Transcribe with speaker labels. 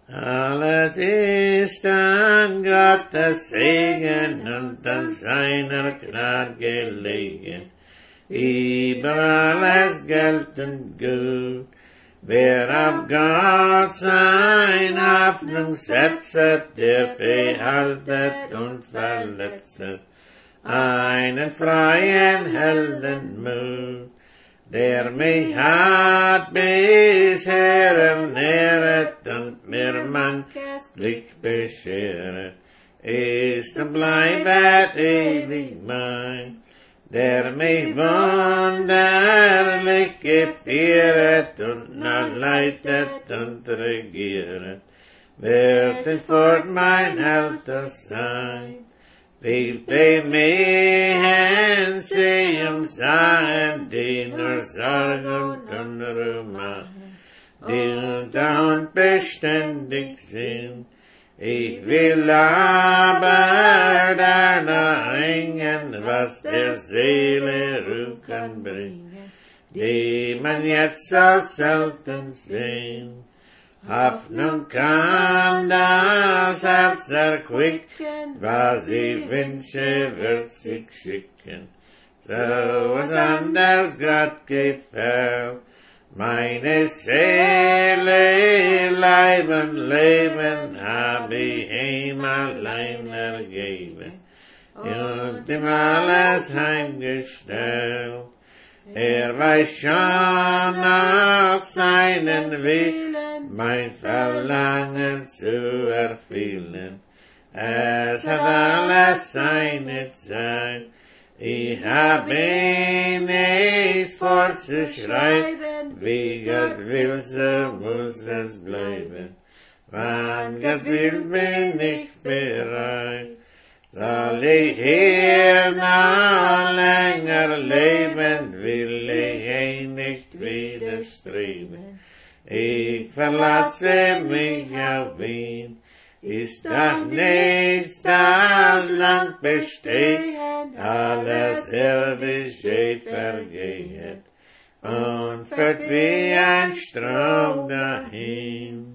Speaker 1: Alles ist an Gottes Segen und an seiner Gnade gelegen. Überall alles gelten gut. Wer auf Gott sein Hoffnung setzet, der behaltet und verletzet einen freien Heldenmut. Der mich hat bisher ernähret und mir manches Glück bescheret, ist und bleibet ewig mein. Der mich wunderlich geführet und noch leitet und regieret, wird in fort mein Helfer sein. Will bei mir sehen, sagen, die nur Sorgen und Ruhe machen, die unter und beständig sind. Ich will aber danach hängen, was der Seele Ruhe kann bringen, die man jetzt so selten sehen. Hoffnung kann das Herz erquicken, was ich wünsche, wird sich schicken. So was anders Gott gefällt, meine Seele, Leib und Leben hab ich ihm allein ergeben und ihm alles heimgestellt. Weiß schon nach seinen Willen, mein Verlangen zu erfüllen. Es hat alles seine Zeit. Ich hab ihn nichts vorzuschreiben, wie Gott will, so muss es bleiben. Wann Gott will, bin ich bereit. Soll ich hier noch länger leben, will ich nicht widerstreben. Ich verlasse mich auf ihn, ist doch nichts, das lang besteht, alles irdische vergeht und fährt wie ein Strom dahin.